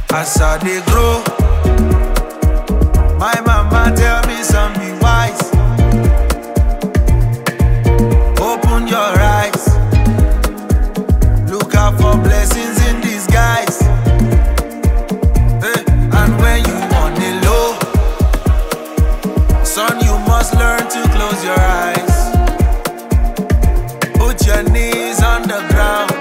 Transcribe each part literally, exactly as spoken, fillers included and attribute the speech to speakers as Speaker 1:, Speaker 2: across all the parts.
Speaker 1: As I dey grow, my mama tell me some be wise. Open your eyes, look out for blessings in disguise. Hey, and when you on the low, son, you must learn to close your eyes. Put your knees on the ground,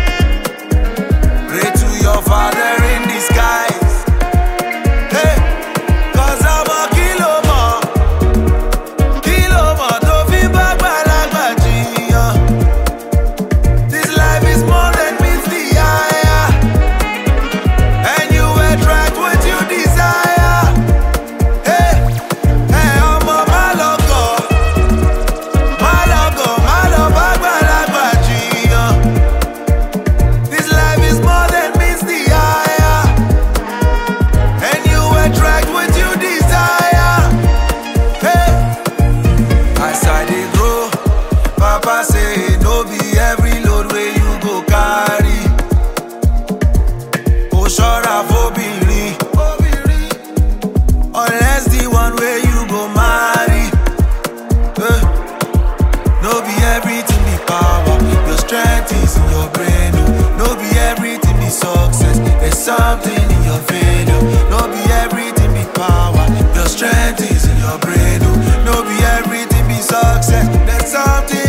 Speaker 1: pray to your Father in the skies. Hey, cause I'm a kilo more, kilo more to fi bagba lagba jiyan. This life is more than meets the eye, and you attract what you desire. Hey, hey, I'm a malogo, malogo, malo bagba lagba jiyan. This life is more than meets the eye, and you attract what you desire. Hey, as I dey grow, Papa say no be every load where you go carry. Oh, ṣọ́ra f'obìnrin, unless the one where you go marry. Hey, no be everything be power, your strength is in your brain. Oh. No be everything be success, there's something in your vein. Oh. No be everything be power, your strength is in your brain. Oh. No be everything be success, there's something